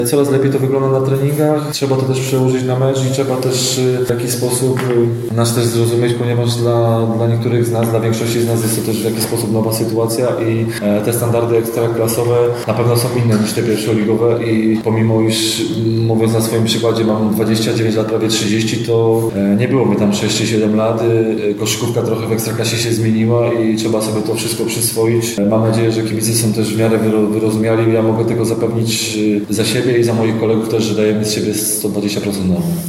Coraz lepiej to wygląda na treningach. Trzeba to też przełożyć na mecz i trzeba też w jakiś sposób nas też zrozumieć, ponieważ dla niektórych z nas, dla większości z nas jest to też w jakiś sposób nowa sytuacja i te standardy ekstraklasowe na pewno są inne niż te pierwszoligowe i pomimo iż, mówiąc na swoim przykładzie, mam 29 lat, prawie 30, to nie było mi tam 6 czy 7 lat. Koszykówka trochę w ekstraklasie się zmieniła i trzeba sobie to wszystko przyswoić. Mam nadzieję, że kibice są też w miarę wyrozumiali. Ja mogę tego zapewnić za siebie i za moich kolegów też, że dajemy z siebie 120% na